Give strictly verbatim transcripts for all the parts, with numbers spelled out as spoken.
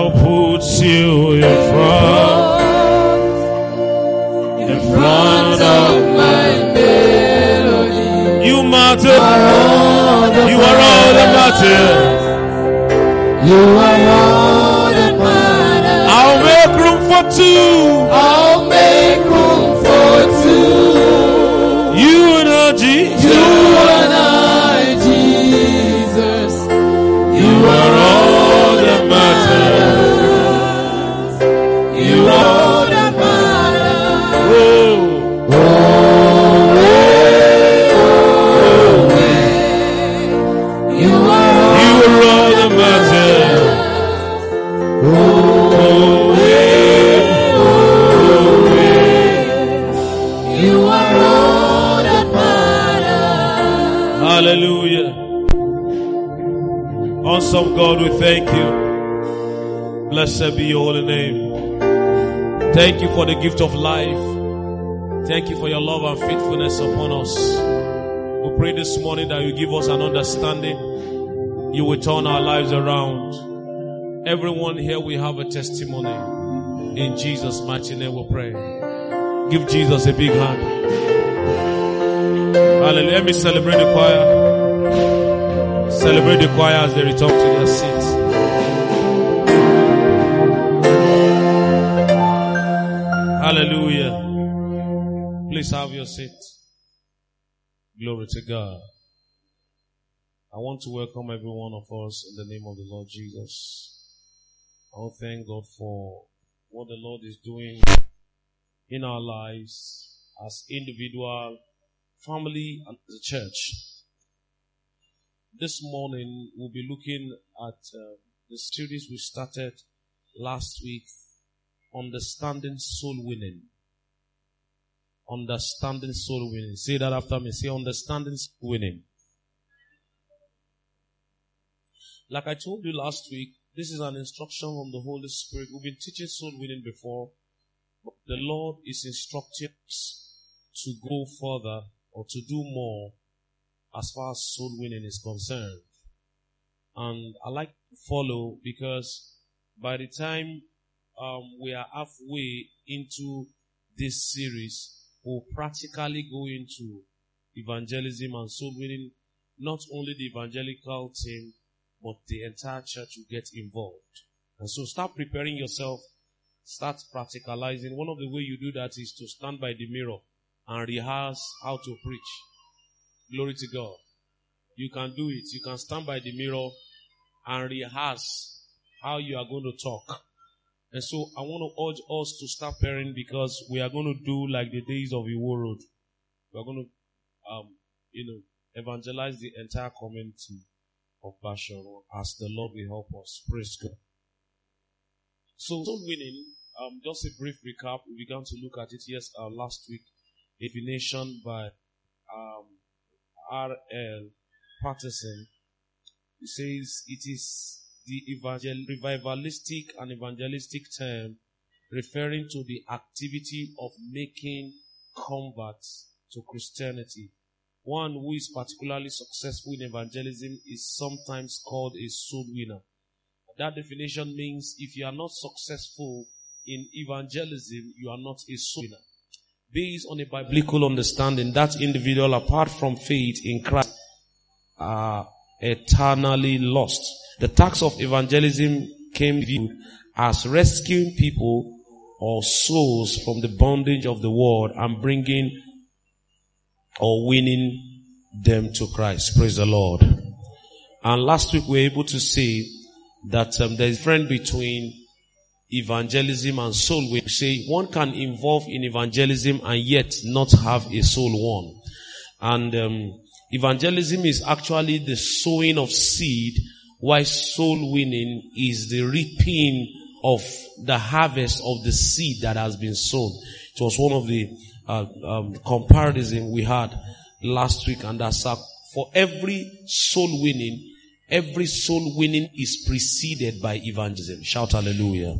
God puts you in front, in front of my melody. You matter. You are all that matters. You are all that matters. I'll make room for two. I'll make room for two. You and I, Jesus. You and I, Jesus. You are all that matters. You are all that matters. Oh, oh, oh, oh. You are all, you are all that matters. Oh, oh, oh, you are all that matters. Hallelujah. Awesome God, we thank you. Blessed be your holy name. Thank you for the gift of life. Thank you for your love and faithfulness upon us. We pray this morning that you give us an understanding. You will turn our lives around. Everyone here will have a testimony. In Jesus' mighty name we pray. Give Jesus a big hand. Hallelujah. Let me celebrate the choir. Celebrate the choir as they return to their seats. Hallelujah. Please have your seat. Glory to God. I want to welcome every one of us in the name of the Lord Jesus. I want to thank God for what the Lord is doing in our lives as individual, family, and the church. This morning, we'll be looking at uh, the series we started last week, Understanding Soul Winning. Understanding Soul Winning. Say that after me. Say Understanding Soul Winning. Like I told you last week, this is an instruction from the Holy Spirit. We've been teaching soul winning before, but the Lord is instructing us to go further or to do more as far as soul winning is concerned. And I like to follow because by the time um, we are halfway into this series, we'll practically go into evangelism and soul winning. Not only the evangelical team, but the entire church will get involved. And so start preparing yourself. Start practicalizing. One of the ways you do that is to stand by the mirror and rehearse how to preach. Glory to God. You can do it. You can stand by the mirror and rehearse how you are going to talk. And so I want to urge us to start preparing because we are going to do like the days of Iwo Road. We are going to, um, you know, evangelize the entire community of Basharu as the Lord will help us. Praise God. So, soul winning, um, just a brief recap. We began to look at it yes uh, last week. Definition by um, R L Patterson. He says it is the evangel- revivalistic and evangelistic term referring to the activity of making converts to Christianity. One who is particularly successful in evangelism is sometimes called a soul winner. That definition means if you are not successful in evangelism, you are not a soul winner. Based on a biblical understanding, that individual, apart from faith in Christ, are eternally lost. The task of evangelism came viewed as rescuing people or souls from the bondage of the world and bringing or winning them to Christ. Praise the Lord. And last week we were able to see that um, there is a difference between evangelism and soul winning. We say one can involve in evangelism and yet not have a soul won. And um, evangelism is actually the sowing of seed, while soul winning is the reaping of the harvest of the seed that has been sown. It was one of the uh, um, comparison we had last week, and that's uh, for every soul winning, every soul winning is preceded by evangelism. Shout hallelujah.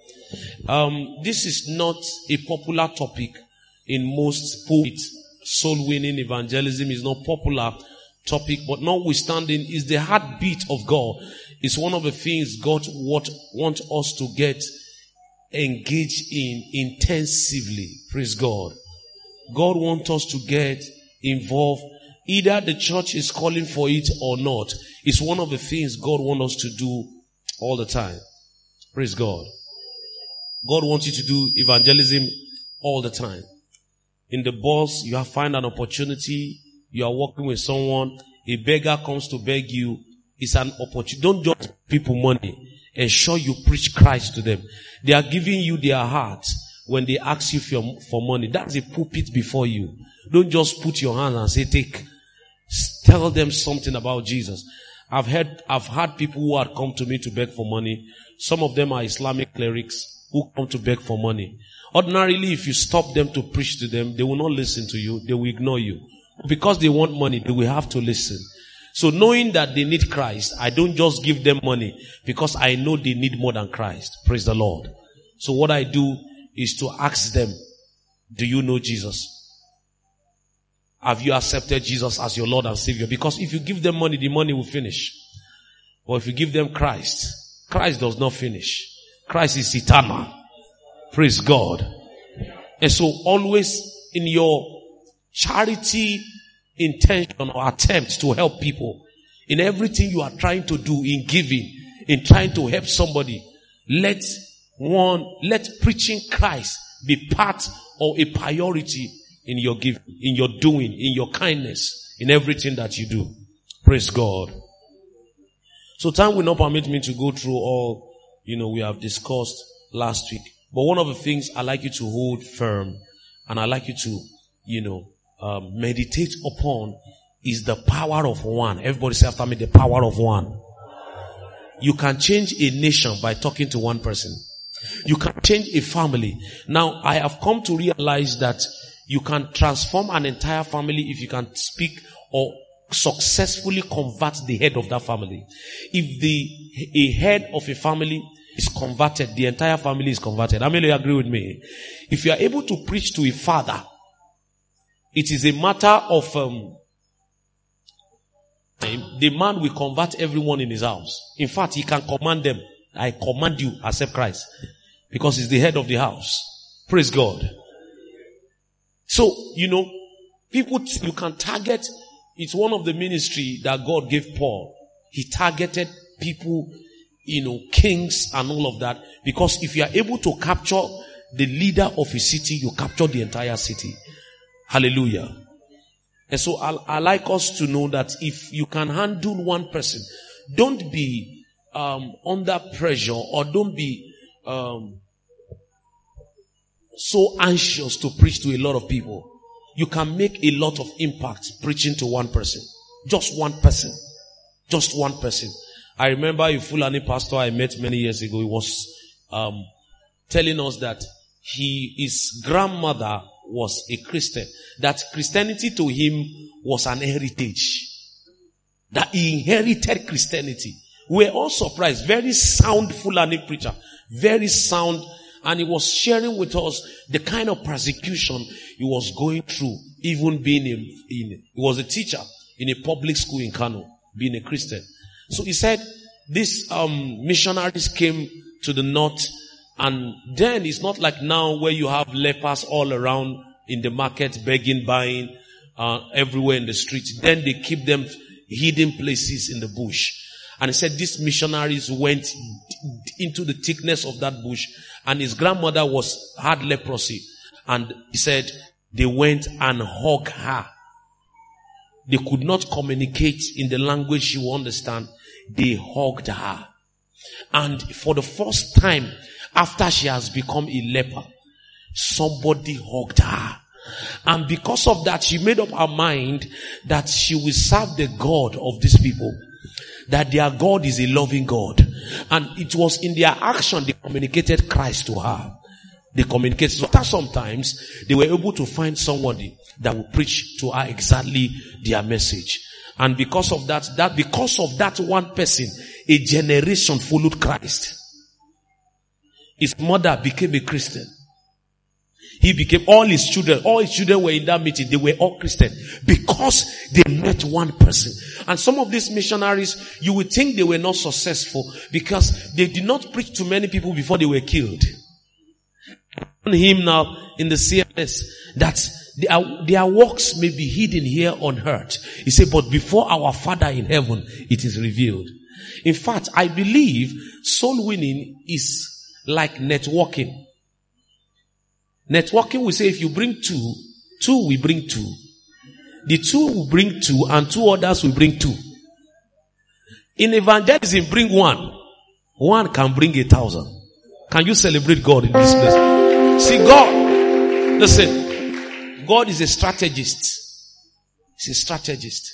Um, this is not a popular topic in most pulpits. Soul winning evangelism is not popular topic, but notwithstanding, is the heartbeat of God. It's one of the things God want, want us to get engaged in intensively. Praise God. God wants us to get involved. Either the church is calling for it or not. It's one of the things God wants us to do all the time. Praise God. God wants you to do evangelism all the time. In the bus, you have find an opportunity. You are working with someone. A beggar comes to beg you. It's an opportunity. Don't just give people money. Ensure you preach Christ to them. They are giving you their heart when they ask you for, for money. That's a pulpit before you. Don't just put your hand and say, take. Tell them something about Jesus. I've heard, I've had people who had come to me to beg for money. Some of them are Islamic clerics who come to beg for money. Ordinarily, if you stop them to preach to them, they will not listen to you. They will ignore you. Because they want money, they will have to listen. So knowing that they need Christ, I don't just give them money because I know they need more than Christ. Praise the Lord. So what I do is to ask them, do you know Jesus? Have you accepted Jesus as your Lord and Savior? Because if you give them money, the money will finish. But if you give them Christ, Christ does not finish. Christ is eternal. Praise God. And so always in your charity intention or attempt to help people, in everything you are trying to do, in giving, in trying to help somebody, let one, let preaching Christ be part or a priority in your giving, in your doing, in your kindness, in everything that you do. Praise God. So time will not permit me to go through all, you know, we have discussed last week. But one of the things I like you to hold firm, and I like you to, you know, um, meditate upon, is the power of one. Everybody say after me, the power of one. You can change a nation by talking to one person. You can change a family. Now, I have come to realize that you can transform an entire family if you can speak or successfully convert the head of that family. If the a head of a family is converted, the entire family is converted. How many of you agree with me? If you are able to preach to a father, it is a matter of um, the man will convert everyone in his house. In fact, he can command them. I command you, accept Christ. Because he's the head of the house. Praise God. So, you know, people, you can target. It's one of the ministry that God gave Paul. He targeted people, you know, kings and all of that. Because if you are able to capture the leader of a city, you capture the entire city. Hallelujah. And so I, I like us to know that if you can handle one person, don't be um, under pressure or don't be um, so anxious to preach to a lot of people. You can make a lot of impact preaching to one person. Just one person. Just one person. I remember a Fulani pastor I met many years ago. He was um, telling us that he, his grandmother was a Christian. That Christianity to him was an heritage. That he inherited Christianity. We were all surprised. Very sound Fulani preacher. Very sound. And he was sharing with us the kind of persecution he was going through, even being in, in he was a teacher in a public school in Kano, being a Christian. So he said, these um, missionaries came to the north, and then it's not like now where you have lepers all around in the market, begging, buying, uh, everywhere in the street. Then they keep them hidden places in the bush. And he said these missionaries went into the thickness of that bush, and his grandmother was had leprosy. And he said they went and hugged her. They could not communicate in the language she would understand. They hugged her. And for the first time, after she has become a leper, somebody hugged her. And because of that, she made up her mind that she will serve the God of these people. That their God is a loving God. And it was in their action they communicated Christ to her. They communicated. So after sometimes, they were able to find somebody that would preach to her exactly their message. And because of that, that because of that one person, a generation followed Christ. His mother became a Christian. He became, all his children, all his children were in that meeting. They were all Christian because they met one person. And some of these missionaries, you would think they were not successful because they did not preach to many people before they were killed. On him now in the C M S that their, their works may be hidden here on earth. He said, but before our Father in heaven, it is revealed. In fact, I believe soul winning is like networking. Networking, we say if you bring two, two will bring two. The two will bring two and two others will bring two. In evangelism, bring one. One can bring a thousand. Can you celebrate God in this place? See, God, listen, God is a strategist. He's a strategist.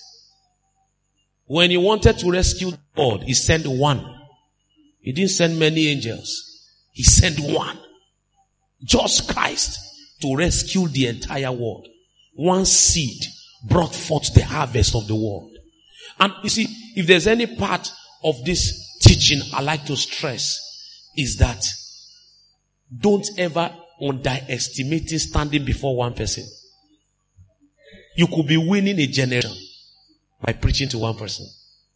When he wanted to rescue God, he sent one. He didn't send many angels. He sent one. Just Christ to rescue the entire world. One seed brought forth the harvest of the world. And you see, if there's any part of this teaching I like to stress is that don't ever underestimate standing before one person. You could be winning a generation by preaching to one person.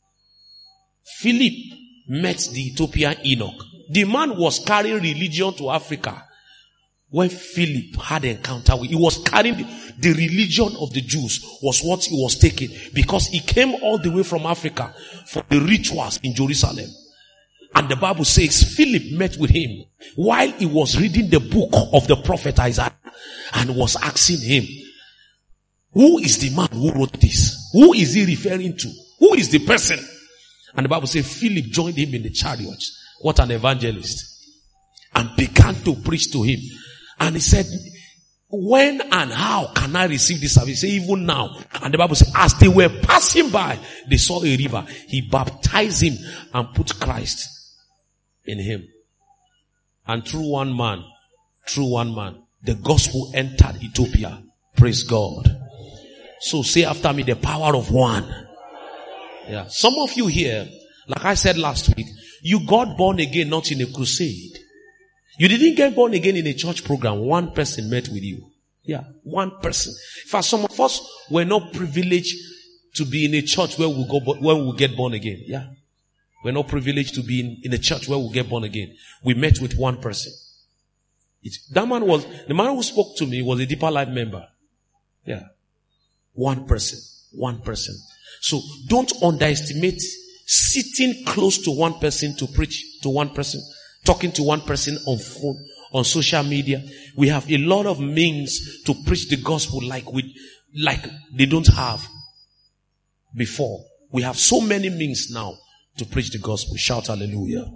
Philip met the Ethiopian Enoch. The man was carrying religion to Africa. When Philip had an encounter with, he was carrying the, the religion of the Jews was what he was taking because he came all the way from Africa for the rituals in Jerusalem. And the Bible says Philip met with him while he was reading the book of the prophet Isaiah and was asking him, who is the man who wrote this? Who is he referring to? Who is the person? And the Bible says Philip joined him in the chariot. What an evangelist. And began to preach to him. And he said, when and how can I receive this service? He said, even now. And the Bible says, as they were passing by, they saw a river. He baptized him and put Christ in him. And through one man, through one man, the gospel entered Ethiopia. Praise God. So say after me, the power of one. Yeah. Some of you here, like I said last week, you got born again not in a crusade. You didn't get born again in a church program. One person met with you. Yeah, one person. In fact, some of us were not privileged to be in a church where we go, where we get born again. Yeah, we're not privileged to be in, in a church where we get born again. We met with one person. It, that man was the man who spoke to me was a Deeper Life member. Yeah, one person, one person. So don't underestimate sitting close to one person to preach to one person. Talking to one person on phone, on social media. We have a lot of means to preach the gospel like we, like they don't have before. We have so many means now to preach the gospel. Shout hallelujah.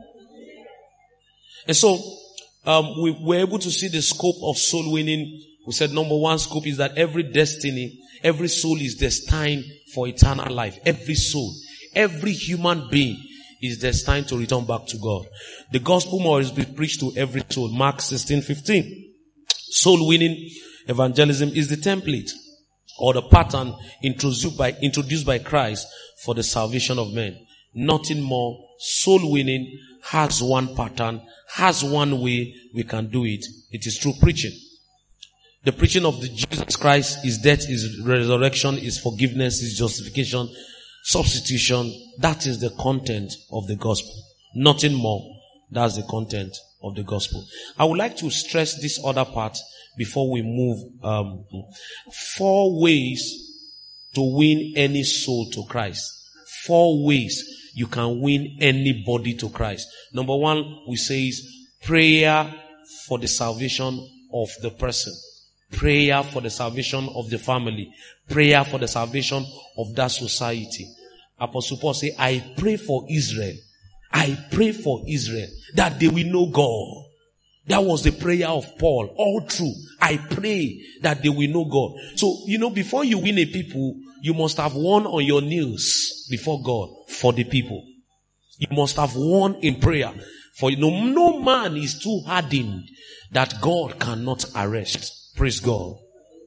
And so, um, we were able to see the scope of soul winning. We said number one scope is that every destiny, every soul is destined for eternal life. Every soul, every human being is destined to return back to God. The gospel must be preached to every soul. Mark sixteen fifteen. Soul winning evangelism is the template or the pattern introduced by, introduced by Christ for the salvation of men. Nothing more. Soul winning has one pattern, has one way we can do it. It is through preaching. The preaching of the Jesus Christ, His death, His resurrection, His forgiveness, His justification, substitution. That is the content of the gospel. Nothing more. That's the content of the gospel. I would like to stress this other part before we move. Um, four ways to win any soul to Christ. Four ways you can win anybody to Christ. Number one, we say is prayer for the salvation of the person. Prayer for the salvation of the family. Prayer for the salvation of that society. Apostle Paul say, I pray for Israel. I pray for Israel that they will know God. That was the prayer of Paul. All true. I pray that they will know God. So, you know, before you win a people, you must have won on your knees before God for the people. You must have won in prayer. For you know, no man is too hardened that God cannot arrest. Praise God.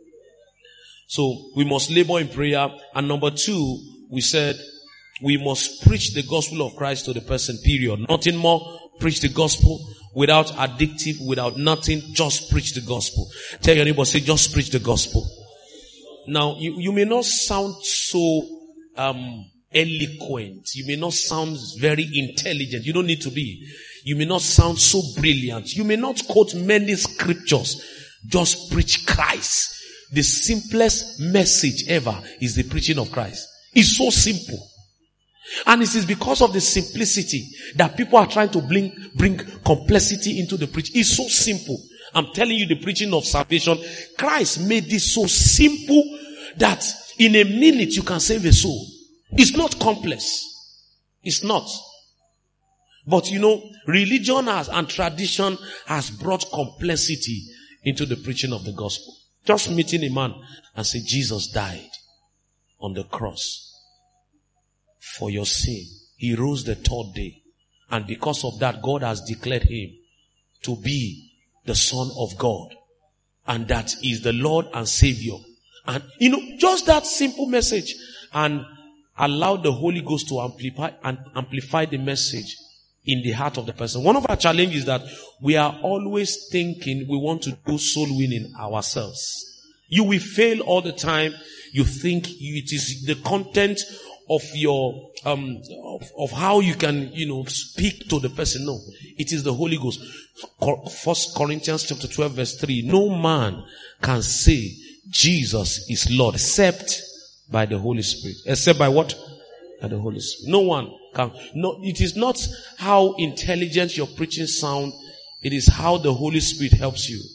So we must labor in prayer. And number two, we said we must preach the gospel of Christ to the person, period. Nothing more, Preach the gospel without addictive, without nothing. Just preach the gospel. Tell your neighbor, say, just preach the gospel. Now, you, you may not sound so um eloquent. You may not sound very intelligent. You don't need to be. You may not sound so brilliant. You may not quote many scriptures. Just preach Christ. The simplest message ever is the preaching of Christ. It's so simple. And it is because of the simplicity that people are trying to bring, bring complexity into the preaching. It's so simple. I'm telling you, the preaching of salvation, Christ made this so simple that in a minute you can save a soul. It's not complex. It's not. But you know, religion has, and tradition has brought complexity into the preaching of the gospel. Just meeting a man and say, Jesus died on the cross for your sin. He rose the third day. And because of that, God has declared him to be the Son of God. And that is the Lord and Savior. And you know, just that simple message. And allow the Holy Ghost to amplify and amplify the message in the heart of the person. One of our challenges is that we are always thinking we want to do soul winning ourselves. You will fail all the time. You think it is the content of your um of, of how you can, you know, speak to the person. No, it is the Holy Ghost. First Corinthians chapter twelve verse three. No man can say Jesus is Lord except by the Holy Spirit. Except by what? By the Holy Spirit. No one can. No, it is not how intelligent your preaching sound. It is how the Holy Spirit helps you.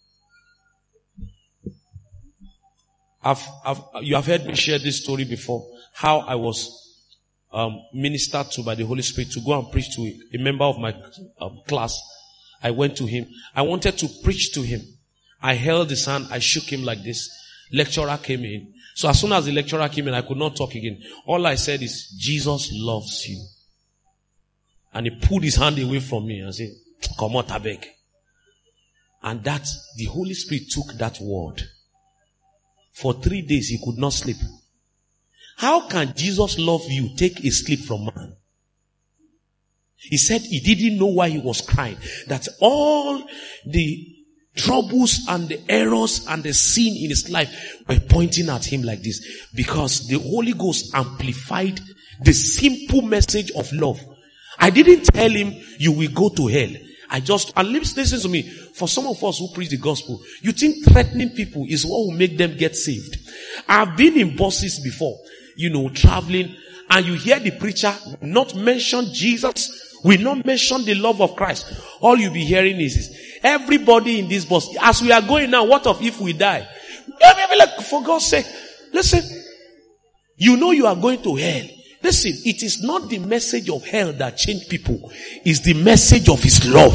I've, I've, you have heard me share this story before. How I was um, ministered to by the Holy Spirit to go and preach to a member of my um, class. I went to him. I wanted to preach to him. I held his hand. I shook him like this. Lecturer came in. So as soon as the lecturer came in, I could not talk again. All I said is, Jesus loves you. And he pulled his hand away from me and said, come out, I beg. And that, the Holy Spirit took that word. For three days, he could not sleep. How can Jesus love you take a sleep from man? He said he didn't know why he was crying. That all the troubles and the errors and the sin in his life were pointing at him like this. Because the Holy Ghost amplified the simple message of love. I didn't tell him you will go to hell. I just, and listen to me, for some of us who preach the gospel, you think threatening people is what will make them get saved. I've been in buses before, you know, traveling, and you hear the preacher not mention Jesus, will not mention the love of Christ. All you'll be hearing is, is everybody in this bus, as we are going now, what of if we die? Like, for God's sake, listen, you know you are going to hell. Listen, it is not the message of hell that changed people. It's the message of his love.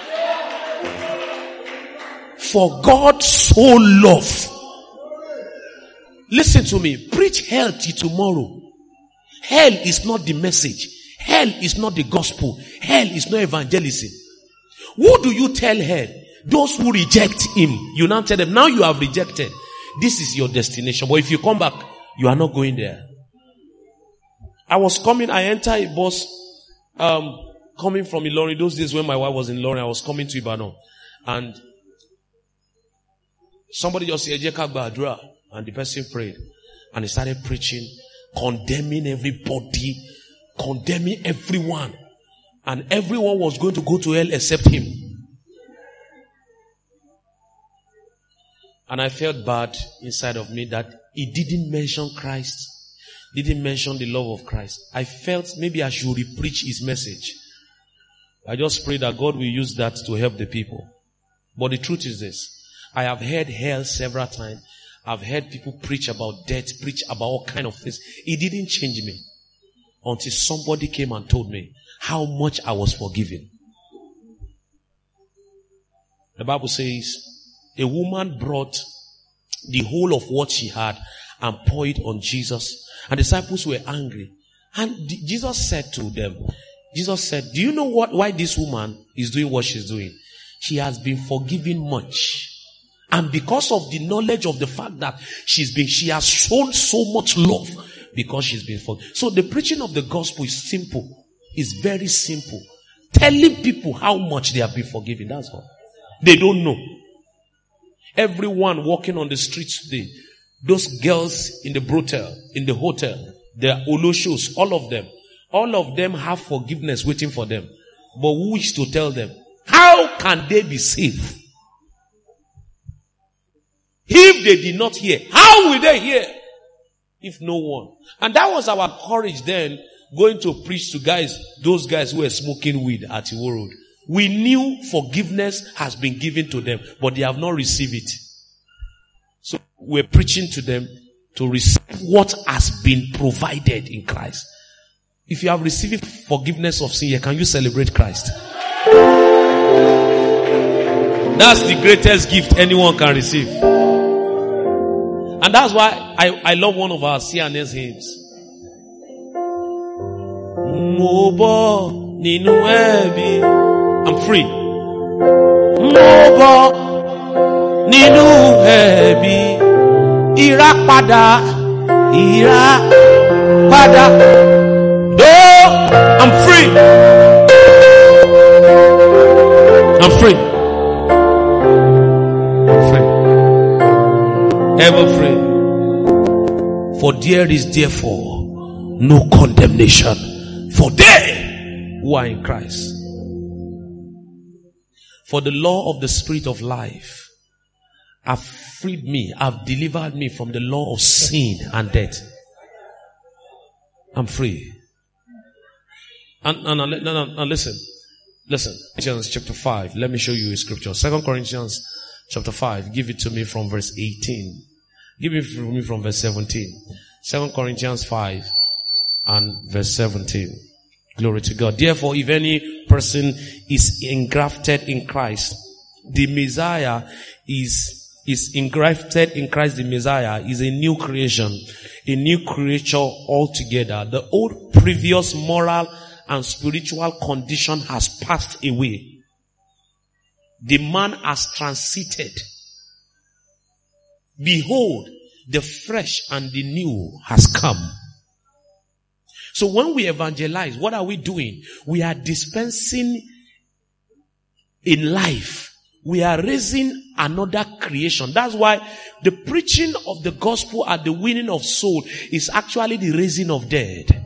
For God so loved. Listen to me. Preach hell till tomorrow. Hell is not the message. Hell is not the gospel. Hell is not evangelism. Who do you tell hell? Those who reject him. You now tell them, now you have rejected. This is your destination. But if you come back, you are not going there. I was coming, I entered a bus, um, coming from Ilorin. Those days when my wife was in Ilorin, I was coming to Ibadan. And somebody just said, Ejeka Badra. And the person prayed. And he started preaching, condemning everybody, condemning everyone. And everyone was going to go to hell except him. And I felt bad inside of me that he didn't mention Christ. Didn't mention the love of Christ. I felt maybe I should re-preach his message. I just pray that God will use that to help the people. But the truth is this. I have heard hell several times. I've heard people preach about death, preach about all kind of things. It didn't change me until somebody came and told me how much I was forgiven. The Bible says a woman brought the whole of what she had and poured it on Jesus. And the disciples were angry. And Jesus said to them, Jesus said, do you know what, why this woman is doing what she's doing? She has been forgiven much. And because of the knowledge of the fact that she's been, she has shown so much love because she's been forgiven. So the preaching of the gospel is simple. It's very simple. telling people how much they have been forgiven. That's all. They don't know. Everyone walking on the streets today, those girls in the brothel, in the hotel, the oloshos, all of them, all of them have forgiveness waiting for them. But who is to tell them? How can they be saved? If they did not hear, how will they hear? If no one. And that was our courage then, going to preach to guys, those guys who were smoking weed at Iwo Road. We knew forgiveness has been given to them, but they have not received it. So we're preaching to them to receive what has been provided in Christ. If you have received forgiveness of sin, can you celebrate Christ? That's the greatest gift anyone can receive. And that's why I, I love one of our C N S hymns. I'm free. Mobo ninu ebi irapada irapada. Oh, I'm free. I'm free. I'm free. Ever free. For there is therefore no condemnation for they who are in Christ. For the law of the Spirit of life have freed me, have delivered me from the law of sin and death. I'm free. And, and, and, and, and listen, listen. Corinthians chapter five. Let me show you a scripture. Second Corinthians chapter five. Give it to me from verse eighteen. Give it to me from verse seventeen. Second Corinthians five and verse seventeen. Glory to God. Therefore, if any person is engrafted in Christ, the Messiah is, is engrafted in Christ, the Messiah is a new creation, a new creature altogether. The old previous moral and spiritual condition has passed away. The man has transited. Behold, the fresh and the new has come. So when we evangelize, what are we doing? We are dispensing in life. We are raising another creation. That's why the preaching of the gospel and the winning of soul is actually the raising of dead.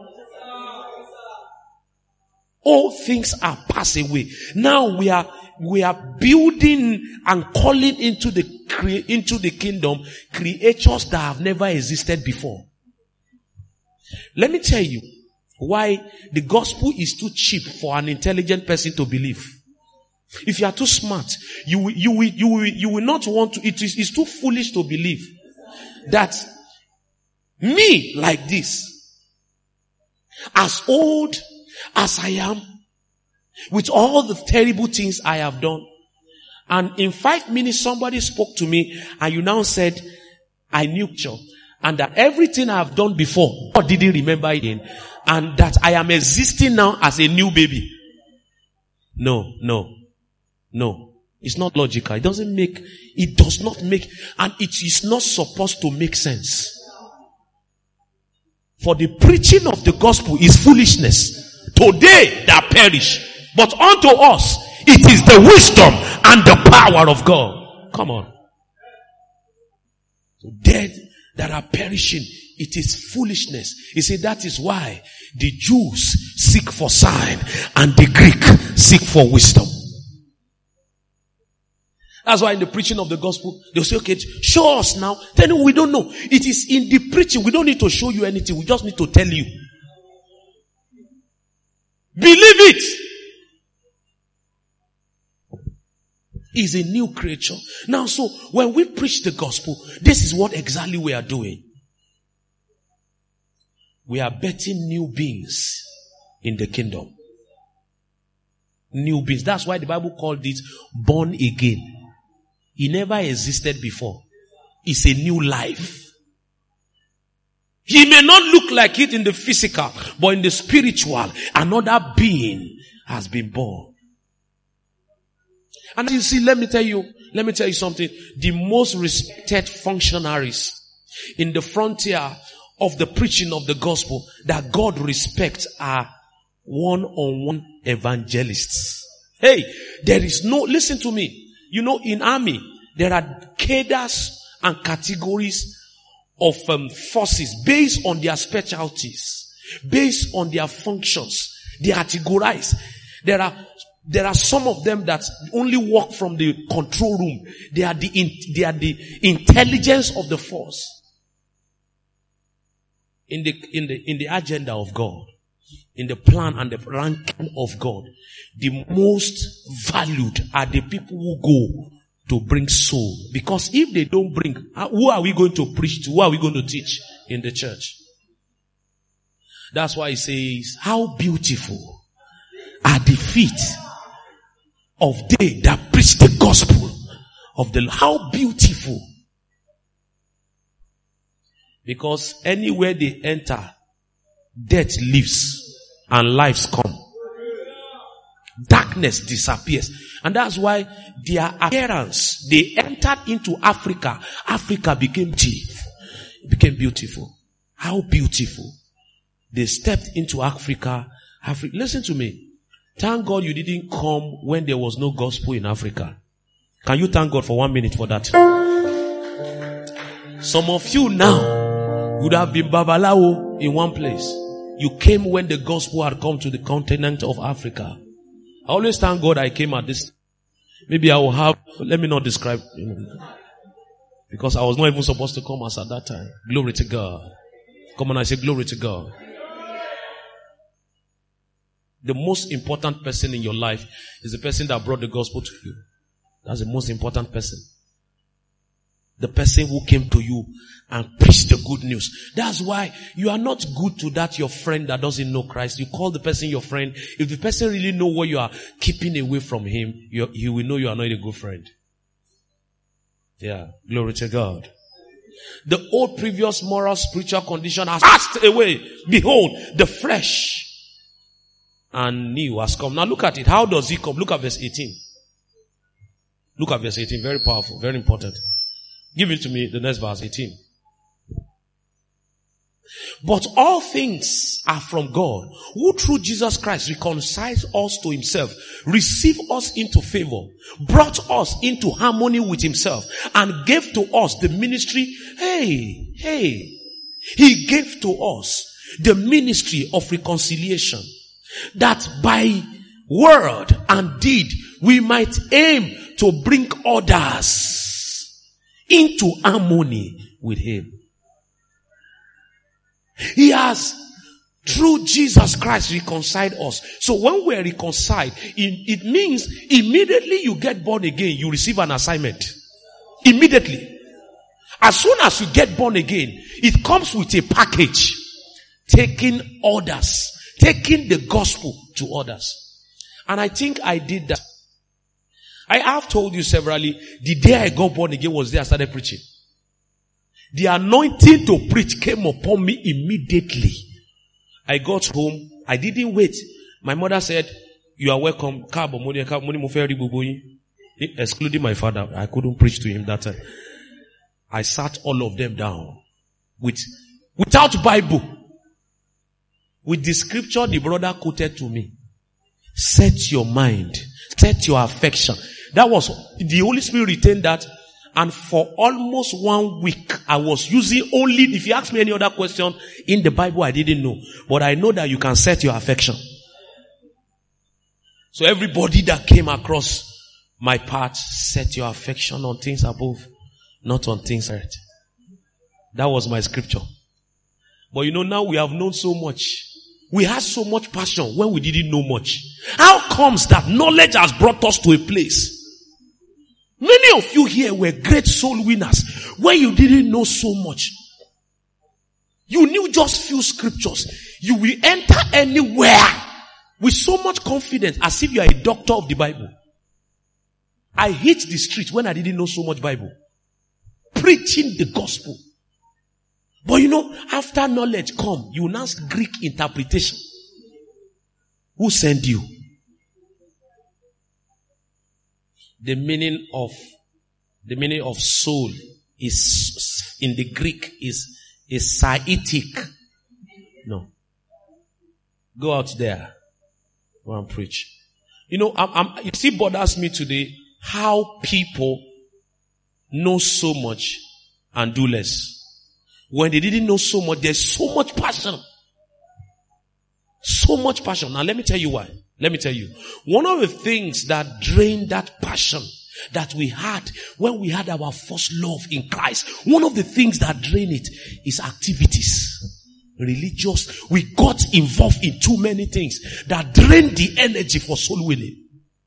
All things are passed away. Now we are we are building and calling into the cre- into the kingdom creatures that have never existed before. Let me tell you why the gospel is too cheap for an intelligent person to believe. If you are too smart, you will, you will, you will, you will not want to, it is it's too foolish to believe that me like this, as old as I am, with all the terrible things I have done, and in five minutes somebody spoke to me and you now said, I knew you. And that everything I have done before, God didn't remember it in. And that I am existing now as a new baby. No, no, no. It's not logical. It doesn't make, it does not make, and it is not supposed to make sense. For the preaching of the gospel is foolishness. Today that perish. But unto us, it is the wisdom and the power of God. Come on. So dead that are perishing, it is foolishness. He said that is why the Jews seek for sign and the Greek seek for wisdom. That's why in the preaching of the gospel, they'll say, okay, show us now. Then we don't know. It is in the preaching. We don't need to show you anything. We just need to tell you. Believe it. Is a new creature. Now, so when we preach the gospel, this is what exactly we are doing. We are betting new beings in the kingdom. New beings. That's why the Bible called it born again. It never existed before. It's a new life. He may not look like it in the physical, but in the spiritual, another being has been born. And you see, let me tell you, let me tell you something. The most respected functionaries in the frontier of the preaching of the gospel that God respects are one-on-one evangelists. Hey, there is no, listen to me. You know, in army, there are cadres and categories of um, forces based on their specialties, based on their functions. They are categorized. There are There are some of them that only work from the control room. They are the in, they are the intelligence of the force. In the in the in the agenda of God, in the plan and the ranking of God, the most valued are the people who go to bring soul. Because if they don't bring, who are we going to preach to? Who are we going to teach in the church? That's why it says, how beautiful are the feet of they that preach the gospel of the Lord. How beautiful. Because anywhere they enter, death lives and lives come. Darkness disappears. And that's why their appearance, they entered into Africa. Africa became beautiful. It became beautiful. How beautiful. They stepped into Africa. Africa. Listen to me. Thank God you didn't come when there was no gospel in Africa. Can you thank God for one minute for that? Some of you now would have been Babalawo in one place. You came when the gospel had come to the continent of Africa. I always thank God I came at this. Maybe I will have, let me not describe, you know, because I was not even supposed to come as at that time. Glory to God. Come on, I say glory to God. The most important person in your life is the person that brought the gospel to you. That's the most important person. The person who came to you and preached the good news. That's why you are not good to that your friend that doesn't know Christ. You call the person your friend. If the person really know what you are keeping away from him, you, you will know you are not a good friend. Yeah. Glory to God. The old previous moral spiritual condition has passed away. Behold, the flesh and new has come. Now look at it. How does he come? Look at verse eighteen. Look at verse eighteen. Very powerful. Very important. Give it to me, the next verse, eighteen. But all things are from God, who through Jesus Christ reconciles us to himself, received us into favor, brought us into harmony with himself, and gave to us the ministry. Hey, hey. He gave to us the ministry of reconciliation, that by word and deed we might aim to bring others into harmony with him. He has, through Jesus Christ, reconciled us. So when we're reconciled, it, it means immediately you get born again, you receive an assignment. Immediately. As soon as you get born again, it comes with a package. Taking others. Taking the gospel to others. And I think I did that. I have told you severally, the day I got born again was the day I started preaching. The anointing to preach came upon me immediately. I got home. I didn't wait. My mother said, you are welcome. Excluding my father. I couldn't preach to him that time. I sat all of them down with, without Bible. With the scripture the brother quoted to me. Set your mind. Set your affection. That was, the Holy Spirit retained that. And for almost one week, I was using only, if you ask me any other question in the Bible, I didn't know. But I know that you can set your affection. So everybody that came across my path, set your affection on things above, not on things earth. That was my scripture. But you know, now we have known so much. We had so much passion when we didn't know much. How comes that knowledge has brought us to a place? Many of you here were great soul winners when you didn't know so much. You knew just few scriptures. You will enter anywhere with so much confidence as if you are a doctor of the Bible. I hit the street when I didn't know so much Bible. Preaching the gospel. But you know, after knowledge come, you now ask Greek interpretation. Who sent you? The meaning of, the meaning of soul is, in the Greek, is, is saitic. No. Go out there. Go and preach. You know, I'm, I'm, it still bothers me today how people know so much and do less. When they didn't know so much, there's so much passion. So much passion. Now let me tell you why. Let me tell you. One of the things that drained that passion that we had when we had our first love in Christ, one of the things that drain it is activities. Religious. We got involved in too many things that drained the energy for soul winning.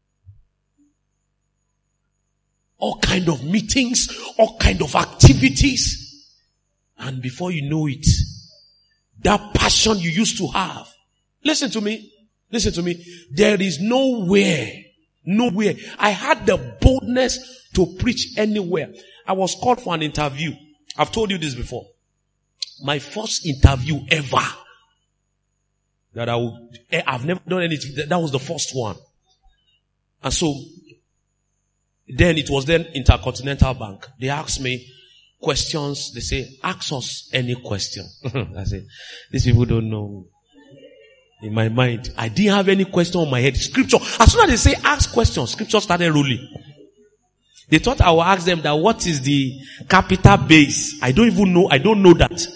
All kind of meetings, all kind of activities. And before you know it, that passion you used to have. Listen to me. Listen to me. There is nowhere, nowhere. I had the boldness to preach anywhere. I was called for an interview. I've told you this before. My first interview ever. That I would, I've never done anything. That was the first one. And so, then it was then Intercontinental Bank. They asked me questions. They say, ask us any question. I said, these people don't know. In my mind, I didn't have any question on my head. Scripture. As soon as they say ask questions, scripture started rolling. They thought I would ask them that what is the capital base? I don't even know. I don't know that.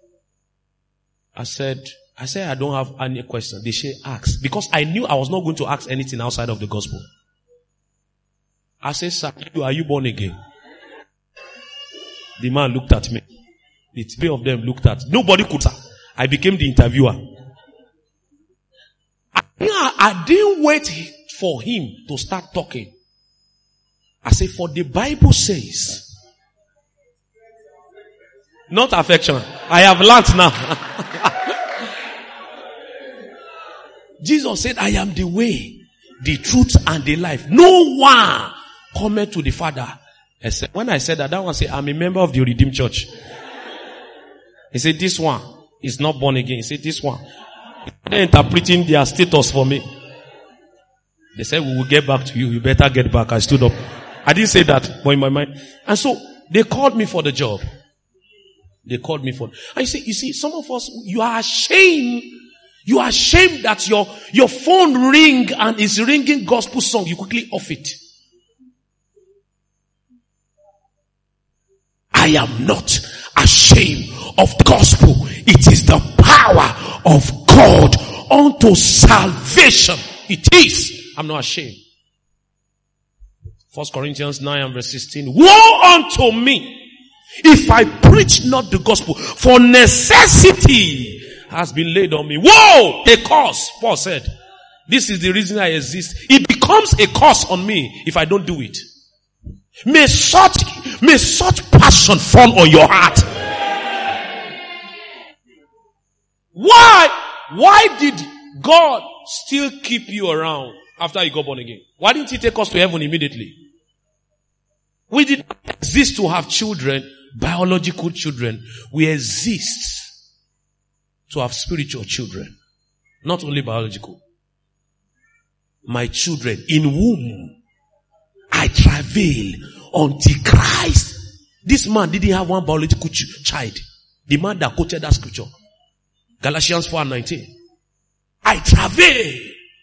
I said, I said I don't have any question. They say ask. Because I knew I was not going to ask anything outside of the gospel. I said, sir, are you born again? The man looked at me. The three of them looked at. Nobody could, sir. I became the interviewer. I, I didn't wait for him to start talking. I said, for the Bible says, not affection. I have learnt now. Jesus said, I am the way, the truth, and the life. No one cometh to the Father. Except when I said that, that one said, I'm a member of the Redeemed Church. He said, this one is not born again. He said, this one. They're interpreting their status for me. They said, we will get back to you. You better get back. I stood up. I didn't say that, but in my mind. And so, they called me for the job. They called me for, I say, you see, some of us, you are ashamed. You are ashamed that your, your phone ring and is ringing gospel song. You quickly off it. I am not ashamed of the gospel. It is the power of God unto salvation. It is. I'm not ashamed. First Corinthians nine and verse sixteen. Woe unto me if I preach not the gospel, for necessity has been laid on me. Woe! A curse, Paul said. This is the reason I exist. It becomes a curse on me if I don't do it. May such, may such passion fall on your heart. Why? Why did God still keep you around after you got born again? Why didn't he take us to heaven immediately? We did not exist to have children, biological children. We exist to have spiritual children. Not only biological. My children, in whom I travail until Christ. This man didn't have one biological ch- child. The man that quoted that scripture. Galatians four nineteen. I travail.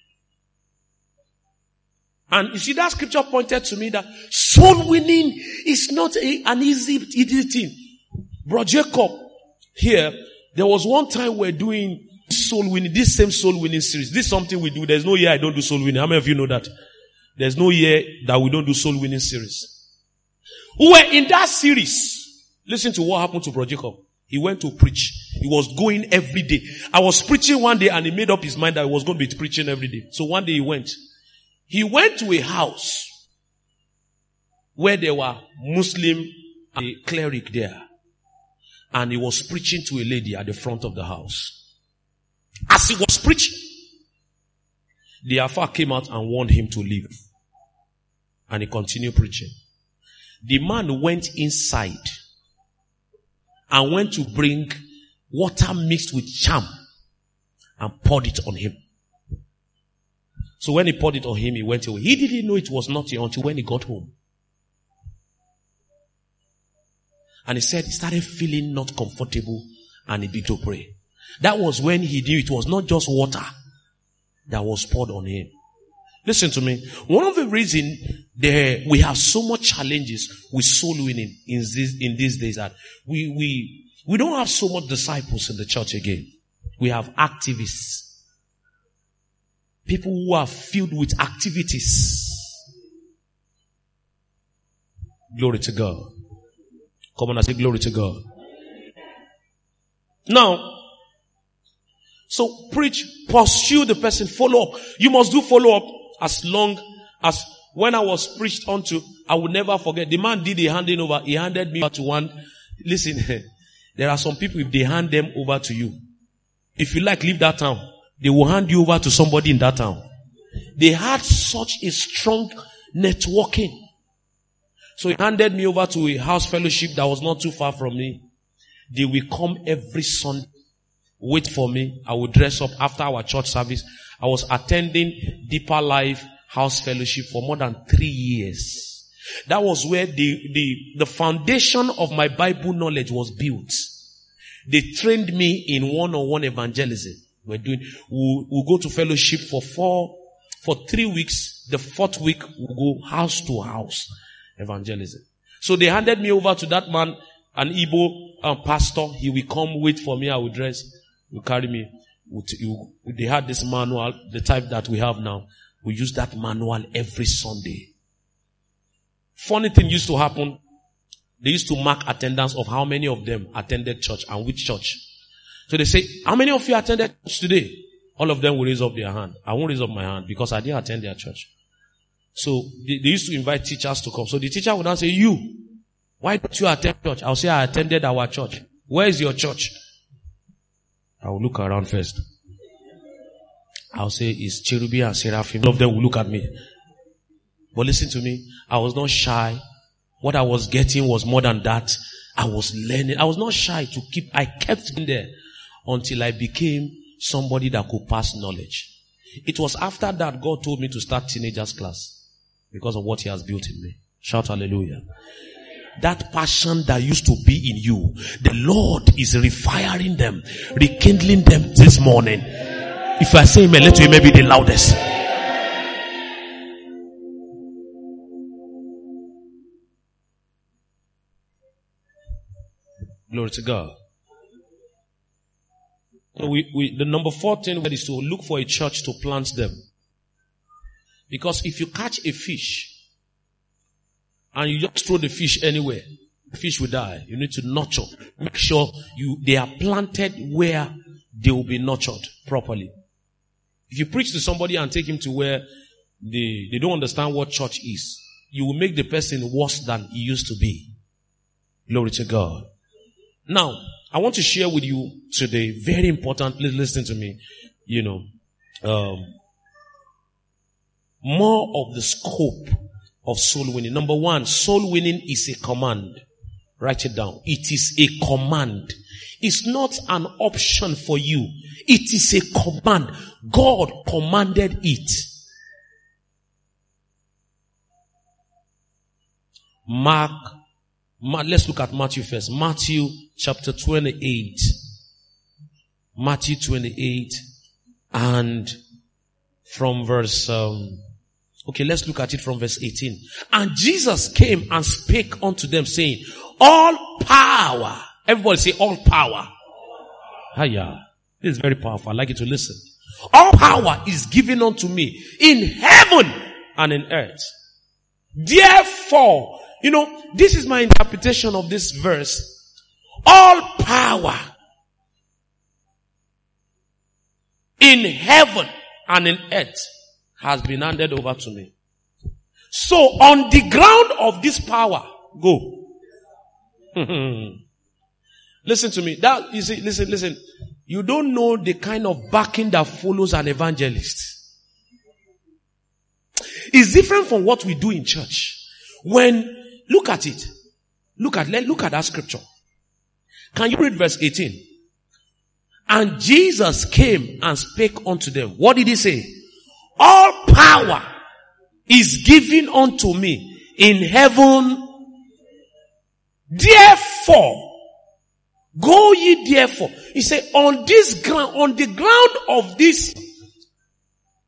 And you see, that scripture pointed to me that soul winning is not a, an easy, easy thing. Bro Jacob, here, there was one time we're doing soul winning, this same soul winning series. This is something we do. There's no year I don't do soul winning. How many of you know that? There's no year that we don't do soul winning series. We were in that series. Listen to what happened to Bro Jacob. He went to preach. He was going every day. I was preaching one day and he made up his mind that he was going to be preaching every day. So one day he went. He went to a house where there were Muslim and a cleric there. And he was preaching to a lady at the front of the house. As he was preaching, the Alpha came out and warned him to leave. And he continued preaching. The man went inside and went to bring water mixed with charm and poured it on him. So when he poured it on him, he went away. He didn't know it was nothing until when he got home. And he said he started feeling not comfortable and he began to pray. That was when he knew it was not just water that was poured on him. Listen to me. One of the reasons there we have so much challenges with soul winning in this in these days that we we we don't have so much disciples in the church again. We have activists. People who are filled with activities. Glory to God. Come on, I say glory to God. Now, so preach, pursue the person, follow up. You must do follow up as long as when I was preached onto, I will never forget. The man did a handing over. He handed me over to one. Listen, there are some people, if they hand them over to you, if you like, leave that town. They will hand you over to somebody in that town. They had such a strong networking. So he handed me over to a house fellowship that was not too far from me. They will come every Sunday, wait for me. I will dress up after our church service. I was attending Deeper Life House Fellowship for more than three years. That was where the, the, the foundation of my Bible knowledge was built. They trained me in one-on-one evangelism. We're doing, we'll, we'll go to fellowship for four, for three weeks. The fourth week, we'll go house to house evangelism. So they handed me over to that man, an Igbo um, pastor. He will come wait for me. I will dress. He will carry me. They had this manual, the type that we have now. We use that manual every Sunday. Funny thing used to happen. They used to mark attendance of how many of them attended church and which church. So they say, how many of you attended church today? All of them will raise up their hand. I won't raise up my hand because I didn't attend their church. So they, they used to invite teachers to come. So the teacher would now say, you, why don't you attend church? I'll say, I attended our church. Where is your church? I will look around first. I'll say, it's Cherubim and Seraphim. All of them will look at me. But listen to me. I was not shy. What I was getting was more than that. I was learning. I was not shy to keep, I kept in there until I became somebody that could pass knowledge. It was after that God told me to start teenagers class because of what he has built in me. Shout hallelujah. That passion that used to be in you, the Lord is refiring them, rekindling them this morning. If I say amen, let you maybe the loudest. Glory to God. So we, we, the number four thing is to look for a church to plant them. Because if you catch a fish and you just throw the fish anywhere, the fish will die. You need to nurture. Make sure you they are planted where they will be nurtured properly. If you preach to somebody and take him to where they, they don't understand what church is, you will make the person worse than he used to be. Glory to God. Now, I want to share with you today, very important, please listen to me, you know, um, more of the scope of soul winning. Number one, soul winning is a command. Write it down. It is a command. It's not an option for you. It is a command. God commanded it. Mark, Mark, let's look at Matthew first. Matthew chapter twenty-eight. Matthew twenty-eight and from verse, um, okay, let's look at it from verse eighteen. And Jesus came and spake unto them saying, all power. Everybody say all power. Hiya. This is very powerful. I'd like you to listen. All power is given unto me in heaven and in earth. Therefore, you know, this is my interpretation of this verse. All power in heaven and in earth has been handed over to me. So on the ground of this power, go. Listen to me. That you see, listen, listen. You don't know the kind of backing that follows an evangelist. It's different from what we do in church. When, look at it. Look at, look at that scripture. Can you read verse eighteen? And Jesus came and spake unto them. What did he say? All power is given unto me in heaven. Therefore, go ye therefore. He said, on this ground, on the ground of this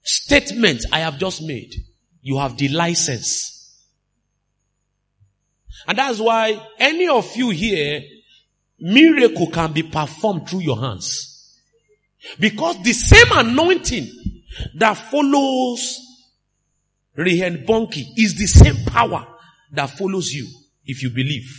statement I have just made, you have the license. And that's why any of you here, miracle can be performed through your hands. Because the same anointing that follows Reinhard Bonnke is the same power that follows you if you believe.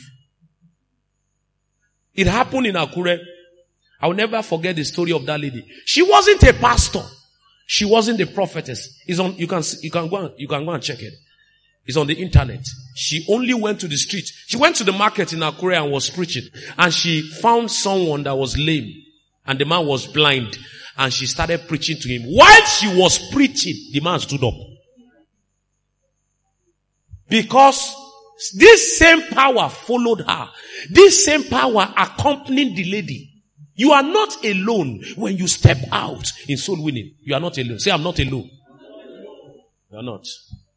It happened in Akure. I will never forget the story of that lady. She wasn't a pastor. She wasn't a prophetess. It's on, you can, you can go and, you can go and check it. It's on the internet. She only went to the street. She went to the market in Akure and was preaching. And she found someone that was lame. And the man was blind. And she started preaching to him. While she was preaching, the man stood up. Because this same power followed her. This same power accompanied the lady. You are not alone when you step out in soul winning. You are not alone. Say, I'm not alone. You are not.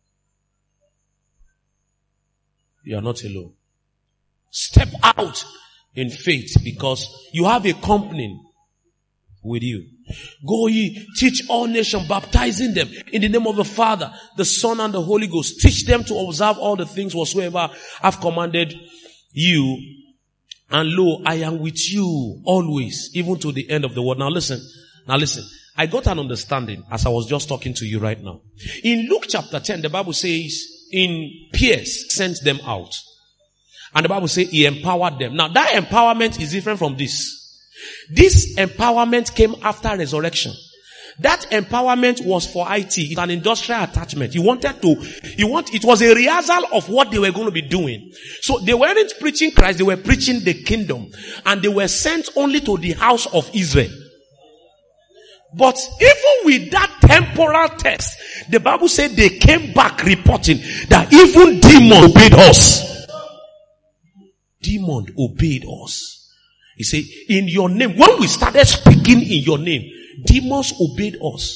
You are not alone. Step out in faith because you have a company with you. Go ye, teach all nations, baptizing them in the name of the Father, the Son, and the Holy Ghost. Teach them to observe all the things whatsoever I've commanded you. And lo, I am with you always, even to the end of the world. Now listen, now listen. I got an understanding as I was just talking to you right now. In Luke chapter ten, the Bible says, in pairs, sent them out. And the Bible says he empowered them. Now that empowerment is different from this. This empowerment came after resurrection. That empowerment was for I T. It's an industrial attachment. He wanted to, he want, it was a rehearsal of what they were going to be doing. So they weren't preaching Christ, they were preaching the kingdom. And they were sent only to the house of Israel. But even with that temporal text, the Bible said they came back reporting that even demons obeyed us. Demons obeyed us. He said, in your name, when we started speaking in your name, demons obeyed us.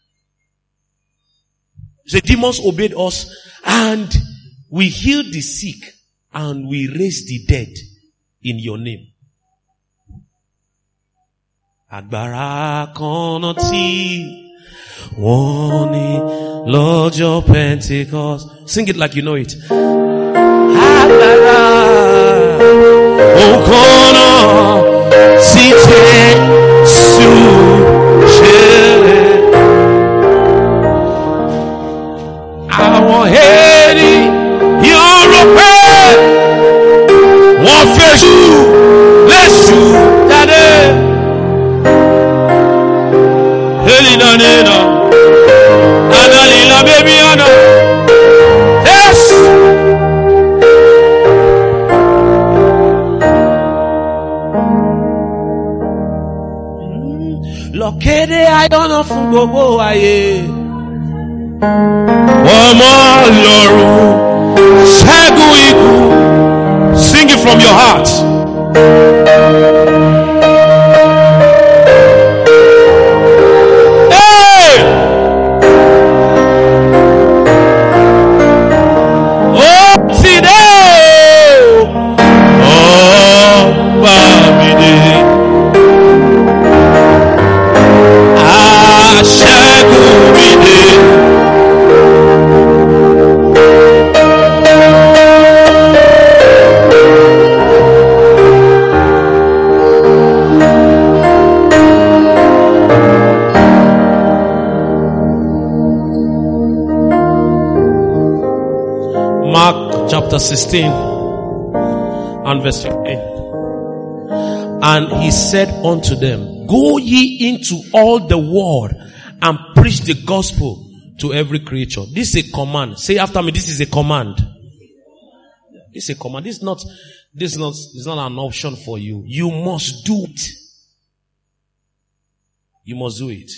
He said, demons obeyed us and we healed the sick and we raised the dead in your name. Agbára kan náà tí wọ́n ní lọ́jọ́ Pentecost. Sing it like you know it. Agbára kan náà tí Jésù ṣe. Àwọn ènìyàn rò pé wọ́n fẹ́ ṣú léṣù jáde. Elina nena, Analila baby Anna. Yes. Lọ́kẹ́dẹ́ ayọ́nà fún gbogbo ayé. Ọmọ Ọlọ́run ṣẹ́gun ikú. Sing it from your heart. Chapter sixteen and verse fifteen. And he said unto them, go ye into all the world and preach the gospel to every creature. This is a command. Say after me, this is a command. This is a command. This is not, this is not, it's not an option for you. You must do it. You must do it.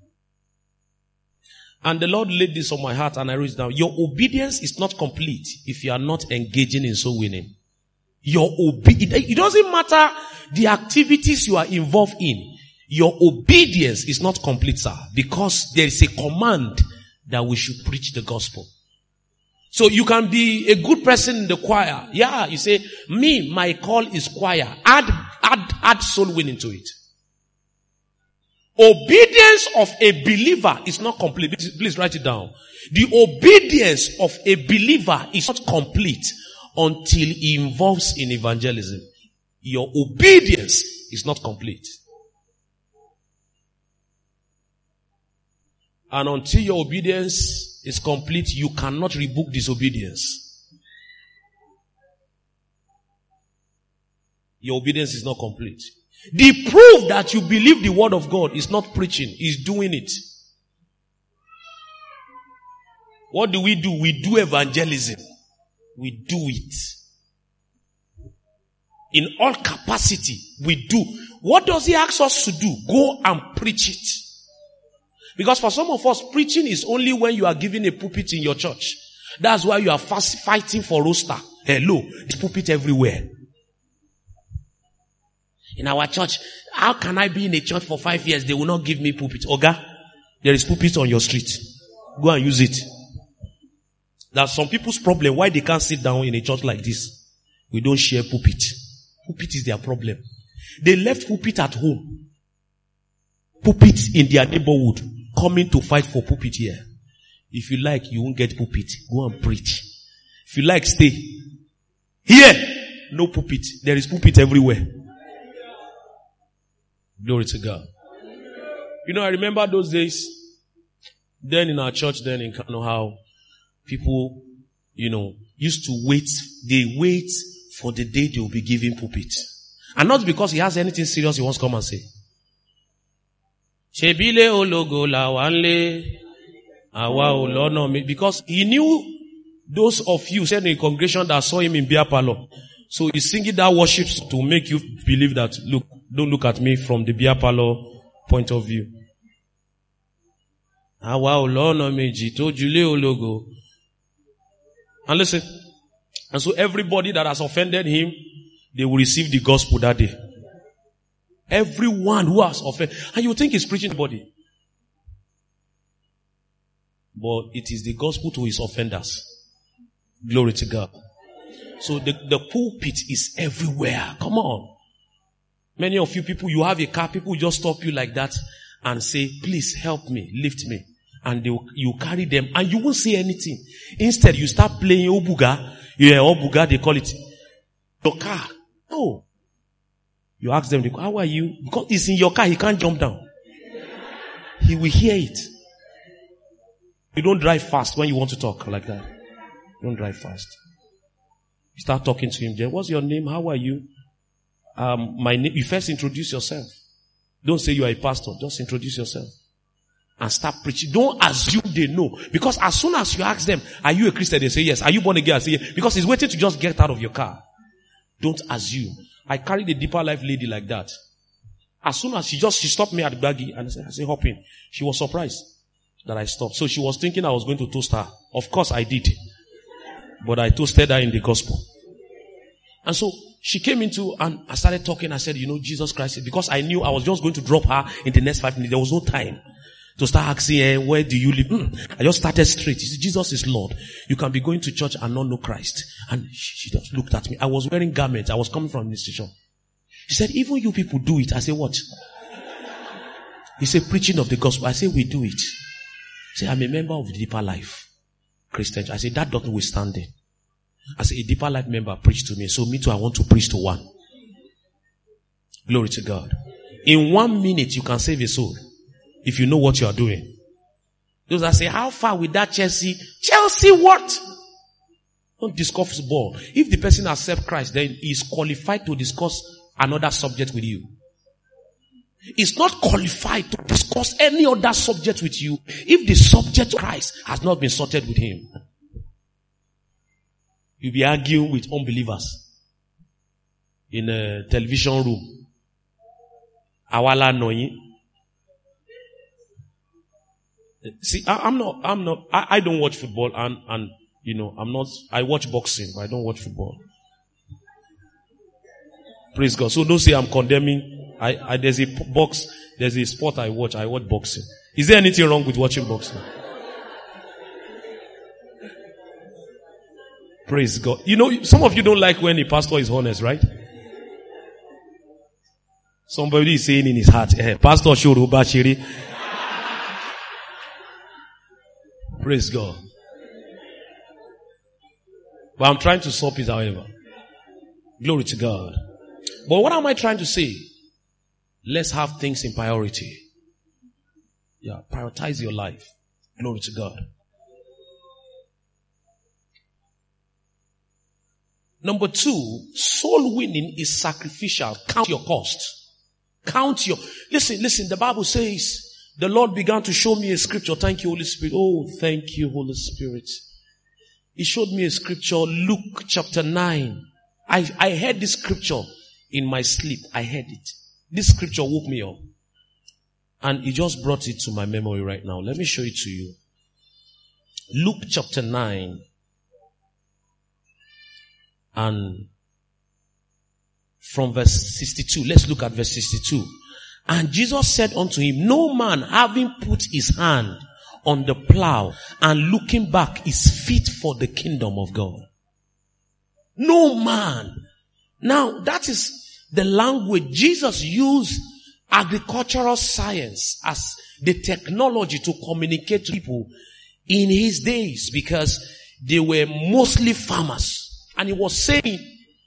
And the Lord laid this on my heart and I wrote it down. Your obedience is not complete if you are not engaging in soul winning. Your obedience, it doesn't matter the activities you are involved in. Your obedience is not complete, sir, because there is a command that we should preach the gospel. So you can be a good person in the choir. Yeah, you say, me, my call is choir. Add, add, add soul winning to it. Obedience of a believer is not complete. Please, please write it down. The obedience of a believer is not complete until he involves in evangelism. Your obedience is not complete. And until your obedience is complete, you cannot rebuke disobedience. Your obedience is not complete. The proof that you believe the word of God is not preaching, is doing it. What do we do? We do evangelism. We do it. In all capacity, we do. What does he ask us to do? Go and preach it. Because for some of us, preaching is only when you are given a pulpit in your church. That's why you are fast fighting for roster. Hello, there's pulpit everywhere. In our church, how can I be in a church for five years? They will not give me pulpit. Oga, there is pulpit on your street. Go and use it. That's some people's problem. Why they can't sit down in a church like this? We don't share pulpit. Pulpit is their problem. They left pulpit at home. Pulpit in their neighborhood. Coming to fight for pulpit here. If you like, you won't get pulpit. Go and preach. If you like, stay. Here, no pulpit. There is pulpit everywhere. Glory to God. You know, I remember those days, then in our church, then in Kano, how people, you know, used to wait. They wait for the day they will be given pulpit. And not because he has anything serious he wants to come and say. Because he knew those of you said in the congregation that saw him in beer parlor. So he's singing that worship to make you believe that, look, don't look at me from the beer parlor point of view. And listen. And so everybody that has offended him, they will receive the gospel that day. Everyone who has offended. And you think he's preaching to body. But it is the gospel to his offenders. Glory to God. So the, the pulpit is everywhere. Come on. Many of you people, you have a car, people just stop you like that and say, please help me, lift me. And they will, you carry them and you won't say anything. Instead, you start playing Obuga. Yeah, Obuga, they call it. Your car. No. You ask them, how are you? Because it's in your car, he can't jump down. He will hear it. You don't drive fast when you want to talk like that. Don't drive fast. You start talking to him. What's your name? How are you? Um, my name. You first introduce yourself. Don't say you are a pastor. Just introduce yourself. And start preaching. Don't assume they know. Because as soon as you ask them, are you a Christian? They say yes. Are you born again? I say yes. Because he's waiting to just get out of your car. Don't assume. I carried a deeper life lady like that. As soon as she just, she stopped me at the baggy and I said, I said, hop in. She was surprised that I stopped. So she was thinking I was going to toast her. Of course I did. But I toasted her in the gospel. And so she came into and I started talking. I said, you know, Jesus Christ, because I knew I was just going to drop her in the next five minutes. There was no time to start asking her, where do you live? Mm. I just started straight. She said, Jesus is Lord. You can be going to church and not know Christ. And she, she just looked at me. I was wearing garments. I was coming from the station. She said, even you people do it. I said, what? He said, preaching of the gospel. I said, we do it. He said, I'm a member of the Deeper Life Christian. I said, that doesn't withstand it. I said, a Deeper Life member preached to me. So me too, I want to preach to one. Glory to God. In one minute, you can save a soul. If you know what you are doing. Those that say, how far with that Chelsea? Chelsea what? Don't discuss ball. If the person accepts Christ, then he is qualified to discuss another subject with you. He's not qualified to discuss any other subject with you if the subject of Christ has not been sorted with him. You'll be arguing with unbelievers in a television room. Awala Noyi. See, I, I'm not, I'm not, I, I don't watch football and, and, you know, I'm not, I watch boxing, but I don't watch football. Praise God. So don't say I'm condemning. I, I, there's a box, there's a sport I watch, I watch boxing. Is there anything wrong with watching boxing? Praise God. You know, some of you don't like when a pastor is honest, right? Somebody is saying in his heart, hey, Pastor Shuru Bashiri. Praise God. But I'm trying to stop it, however. Glory to God. But what am I trying to say? Let's have things in priority. Yeah, prioritize your life. Glory to God. Number two, soul winning is sacrificial. Count your cost. Count your... Listen, listen, the Bible says, the Lord began to show me a scripture. Thank you, Holy Spirit. Oh, thank you, Holy Spirit. He showed me a scripture, Luke chapter nine. I, I heard this scripture in my sleep. I heard it. This scripture woke me up. And he just brought it to my memory right now. Let me show it to you. Luke chapter nine. And from verse sixty-two. Let's look at verse sixty-two. And Jesus said unto him, no man having put his hand on the plow and looking back is fit for the kingdom of God. No man. Now that is the language. Jesus used agricultural science as the technology to communicate to people in his days because they were mostly farmers. And he was saying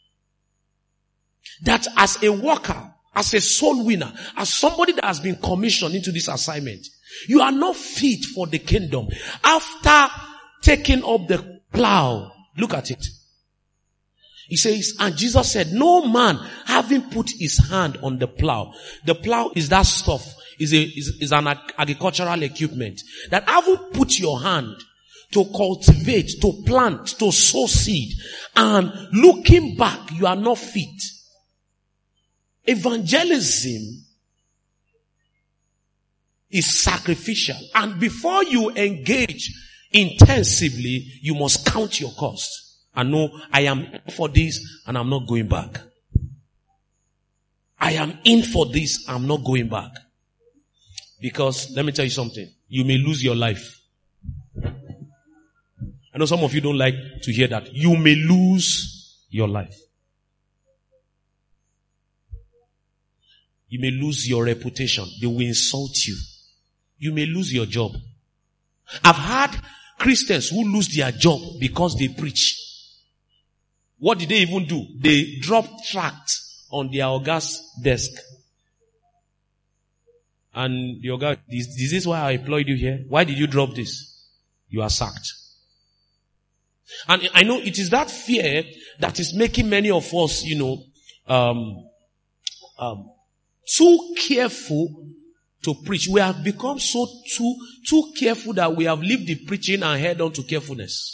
that as a worker, as a soul winner, as somebody that has been commissioned into this assignment, you are not fit for the kingdom. After taking up the plow, look at it. He says, and Jesus said, no man having put his hand on the plow. The plow is that stuff, is a, is, is an ag- agricultural equipment. That having put your hand to cultivate, to plant, to sow seed, and looking back, you are not fit. Evangelism is sacrificial. And before you engage intensively, you must count your cost. And know, I am in for this and I'm not going back. I am in for this, I'm not going back. Because, let me tell you something, you may lose your life. I know some of you don't like to hear that. You may lose your life. You may lose your reputation. They will insult you. You may lose your job. I've had Christians who lose their job because they preach. What did they even do? They dropped tracts on their Oga's desk. And the Oga, is, is this why I employed you here? Why did you drop this? You are sacked. And I know it is that fear that is making many of us, you know, um, um, too careful to preach. We have become so too, too careful that we have left the preaching and head on to carefulness.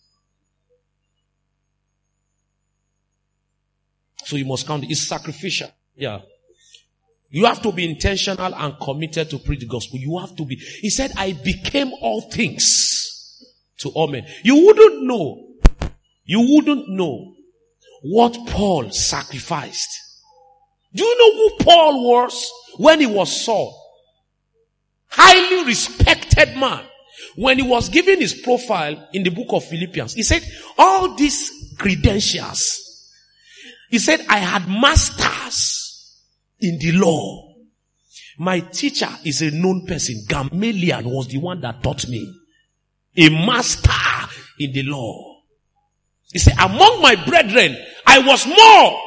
So you must count. It's sacrificial. Yeah. You have to be intentional and committed to preach the gospel. You have to be. He said, I became all things to all men. You wouldn't know. You wouldn't know what Paul sacrificed. Do you know who Paul was when he was Saul? Highly respected man. When he was given his profile in the book of Philippians, he said, all these credentials. He said, I had masters in the law. My teacher is a known person. Gamaliel was the one that taught me. A master in the law. He said, among my brethren, I was more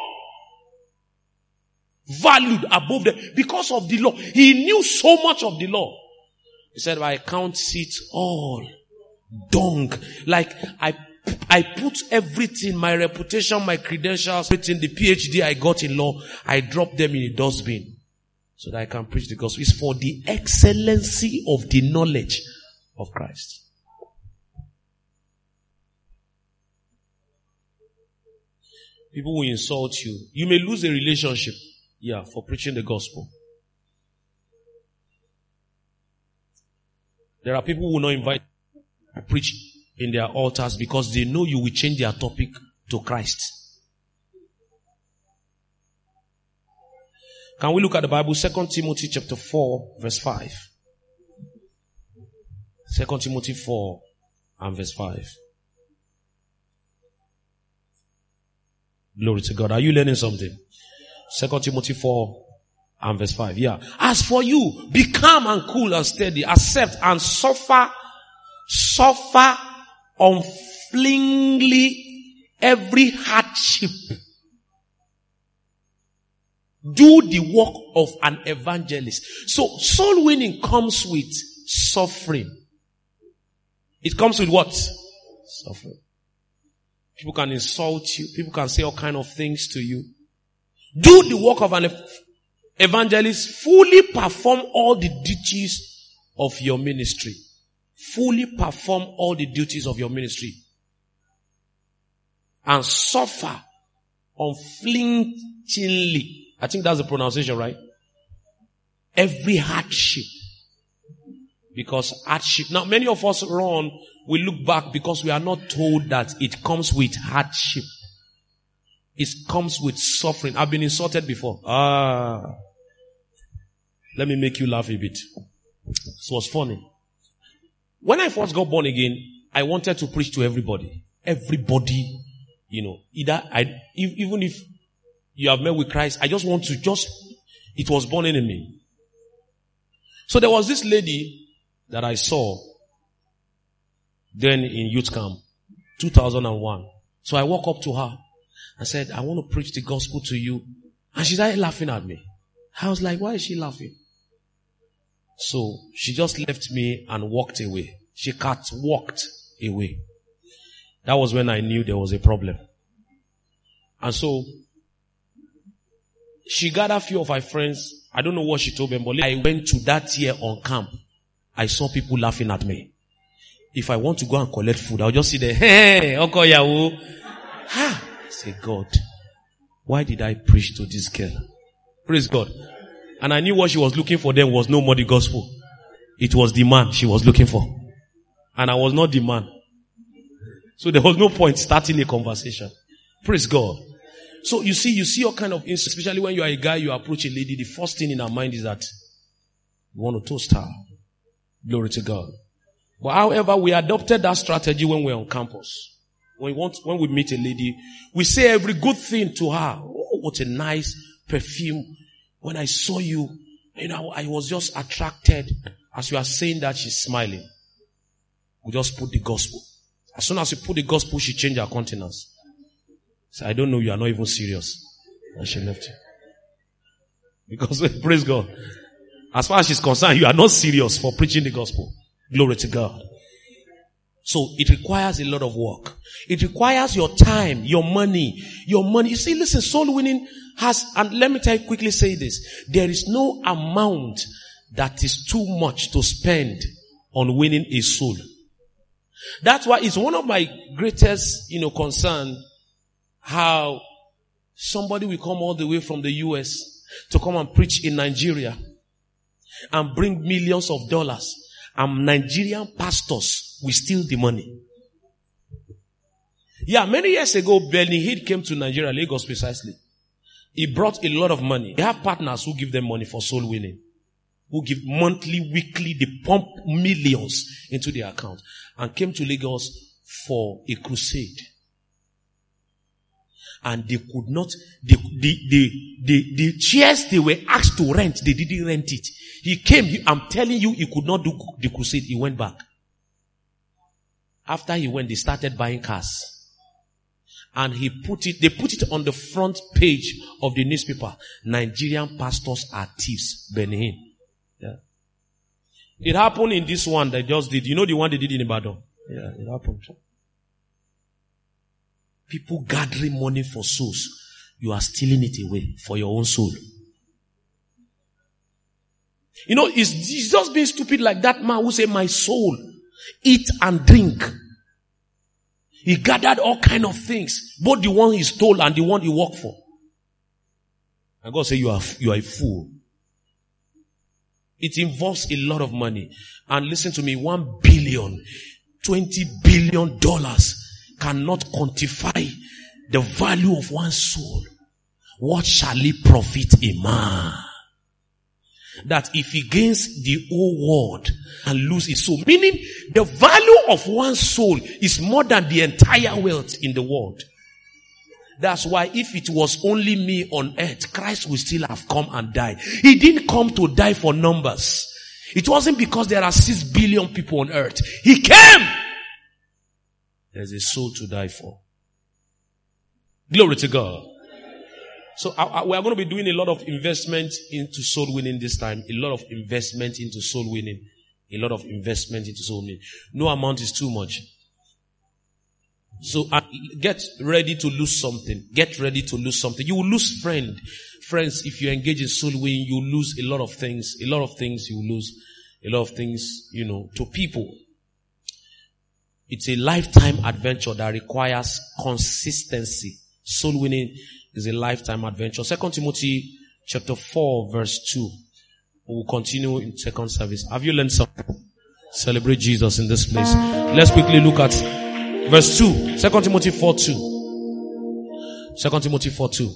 valued above them because of the law. He knew so much of the law. He said, I count it all dung. Like I I put everything, my reputation, my credentials, everything, the P H D I got in law, I dropped them in a dustbin so that I can preach the gospel. It's for the excellency of the knowledge of Christ. People will insult you. You may lose a relationship, yeah, for preaching the gospel. There are people who will not invite you to preach in their altars because they know you will change their topic to Christ. Can we look at the Bible? Second Timothy chapter four, verse five. Second Timothy four and verse five. Glory to God. Are you learning something? Second Timothy four And verse five, yeah. As for you, be calm and cool and steady. Accept and suffer, suffer unflinchingly every hardship. Do the work of an evangelist. So, soul winning comes with suffering. It comes with what? Suffering. People can insult you. People can say all kind of things to you. Do the work of an evangelist. Fully perform all the duties of your ministry. Fully perform all the duties of your ministry. And suffer unflinchingly. I think that's the pronunciation, right? Every hardship. Because hardship. Now, many of us run, we look back because we are not told that it comes with hardship. It comes with suffering. I've been insulted before. Ah. Let me make you laugh a bit. This was funny. When I first got born again, I wanted to preach to everybody. Everybody, you know, either I, even if you have met with Christ, I just want to just, it was born in me. So there was this lady that I saw then in youth camp, two thousand one. So I walked up to her and said, I want to preach the gospel to you. And she started laughing at me. I was like, why is she laughing? So she just left me and walked away. She cat walked away. That was when I knew there was a problem. And so she gathered a few of my friends. I don't know what she told them, but I went to that year on camp. I saw people laughing at me. If I want to go and collect food, I'll just sit there. Hey, Uncle Yahoo. Ha! I say, God, why did I preach to this girl? Praise God. And I knew what she was looking for then was no more the gospel. It was the man she was looking for. And I was not the man. So there was no point starting a conversation. Praise God. So you see, you see all kind of, especially when you are a guy, you approach a lady, the first thing in her mind is that you want to toast her. Glory to God. But however, we adopted that strategy when we're on campus. When we want, when we meet a lady, we say every good thing to her. Oh, what a nice perfume. When I saw you, you know, I was just attracted. As you are saying that, she's smiling. We just put the gospel. As soon as you put the gospel, she changed her countenance. So I don't know, you are not even serious. And she left you. Because, praise God. As far as she's concerned, you are not serious for preaching the gospel. Glory to God. So it requires a lot of work. It requires your time, your money, your money. You see, listen, soul winning has, and let me tell you quickly say this. There is no amount that is too much to spend on winning a soul. That's why it's one of my greatest, you know, concern how somebody will come all the way from the U S to come and preach in Nigeria and bring millions of dollars, and Nigerian pastors will steal the money. Yeah, many years ago, Benny Hinn came to Nigeria, Lagos precisely. He brought a lot of money. They have partners who give them money for soul winning, who give monthly, weekly, they pump millions into their account, and came to Lagos for a crusade. And they could not, the, the, the, the, the chairs they were asked to rent, they didn't rent it. He came, he, I'm telling you, he could not do the crusade. He went back. After he went, they started buying cars. And he put it, they put it on the front page of the newspaper. Nigerian pastors are thieves. Benny Hinn. Yeah. It happened in this one they just did. You know the one they did in Ibadan? Yeah, it happened. People gathering money for souls. You are stealing it away for your own soul. You know, it's, it's just being stupid like that man who said, my soul, eat and drink. He gathered all kind of things, both the one he stole and the one he worked for. And God said, you are, you are a fool. It involves a lot of money. And listen to me, one billion, twenty billion dollars cannot quantify the value of one soul. What shall it profit a man? That if he gains the whole world and lose his soul. Meaning the value of one soul is more than the entire wealth in the world. That's why if it was only me on earth, Christ would still have come and died. He didn't come to die for numbers. It wasn't because there are six billion people on earth. He came. There's a soul to die for. Glory to God. So I, I, we are going to be doing a lot of investment into soul winning this time. A lot of investment into soul winning. A lot of investment into soul winning. No amount is too much. So uh, get ready to lose something. Get ready to lose something. You will lose friend. Friends, if you engage in soul winning, you lose a lot of things. A lot of things you lose. A lot of things, you know, to people. It's a lifetime adventure that requires consistency. Soul winning is a lifetime adventure. Second Timothy chapter four verse two. We'll continue in second service. Have you learned something? Celebrate Jesus in this place. Let's quickly look at verse two. Second Timothy four two. Second Timothy four two.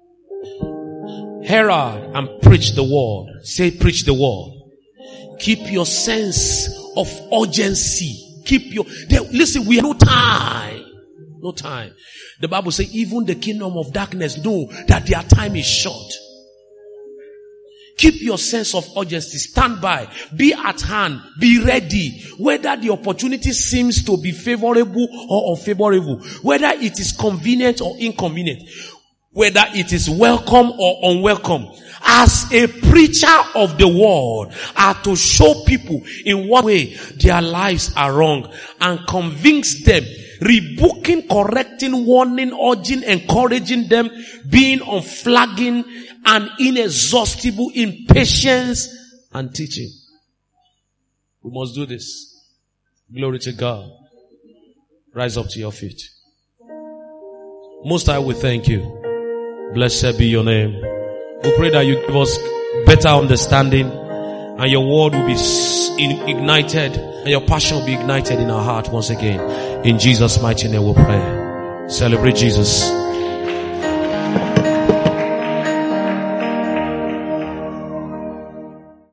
Herald and preach the word. Say preach the word. Keep your sense of urgency. Keep your, they, listen, we have no time. No time. The Bible says even the kingdom of darkness know that their time is short. Keep your sense of urgency. Stand by. Be at hand. Be ready. Whether the opportunity seems to be favorable or unfavorable. Whether it is convenient or inconvenient. Whether it is welcome or unwelcome. As a preacher of the word, are to show people in what way their lives are wrong and convince them, rebuking, correcting, warning, urging, encouraging them, being unflagging and inexhaustible in patience and teaching. We must do this. Glory to God. Rise up to your feet. Most High, we thank you. Blessed be your name. We pray that you give us better understanding and your word will be ignited and your passion will be ignited in our heart once again. In Jesus' mighty name we pray. Celebrate Jesus.